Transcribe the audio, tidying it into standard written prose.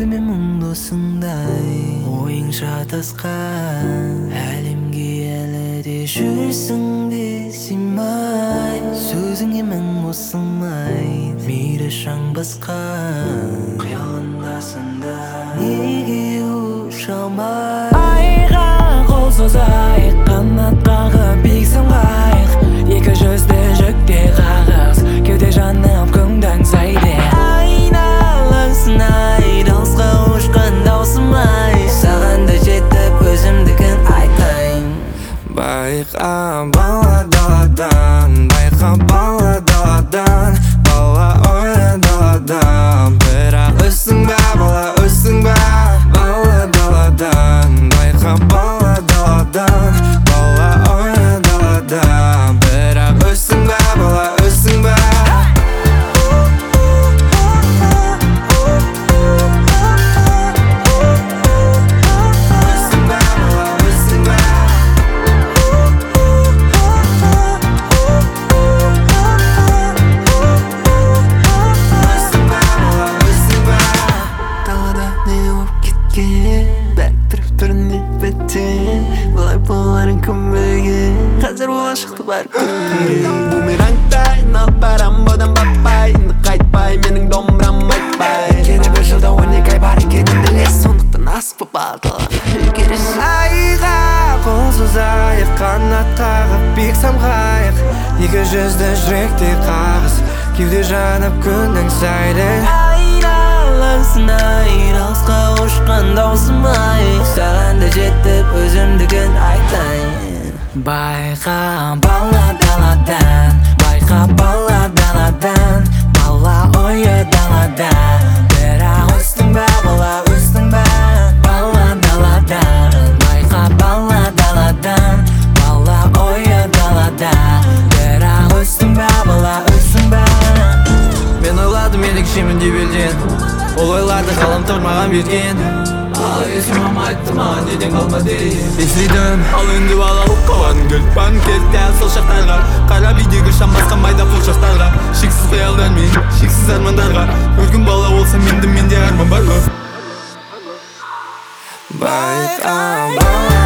күлкіме мұңдосыңдай ойың шатасқан әлемге әлі де жүрсің де сыймай сөзіңе мың осылмай мейлі шаң басқан қиялындасың да неге ұша алмай айға қол созайық қанат қағып биік самғайық екі жүзді жүкте қағыс кеуде жанып күнді аңсайды айналасың ай алысқа ұшқан даусым-ай саған да жетіп өзімдігін айтайын байқа бала даладан байқа бала даладан бала ойна даладан бірақ өссің бе бала өссің бе бала даладан байқа бала даладан бала ойна даладан бірақ өссің бе бала өссің бе қазір оған шықты бар бумерангтай налып барам одан баппай енді қайтпай менің домбырам айтпай келе бір жылда 12 ай бар екенін білесің сондықтан асып бағалап үлгересің айға қол созайық қанат қағып биік самғайық екі жүзді жүректе қағыс кеуде жанып күн аңсайды айналасың ай алысқа ұшқан даусым-ай саған да жетіп өзімдігін айтайын байқа бала даладан байқа бала даладан бала ойы далада бірақ өстің бе бала өстің бе бала даладан байқа бала даладан бала ойы далада бірақ өстің бе бала өстің бе мен ойладым ерекшемін деп елден ол ойларды ғаламтор маған берген ал есім мама айтты маған неден қалма деп естідім ал енді балалық қуатын кілт банкет дәл сол шақтарға қарап үйдегі шам басқан майда қол жастарға шексіз қиялдар мен шексіз армандарға өргін бала болсам енді менде арман бар ма байқа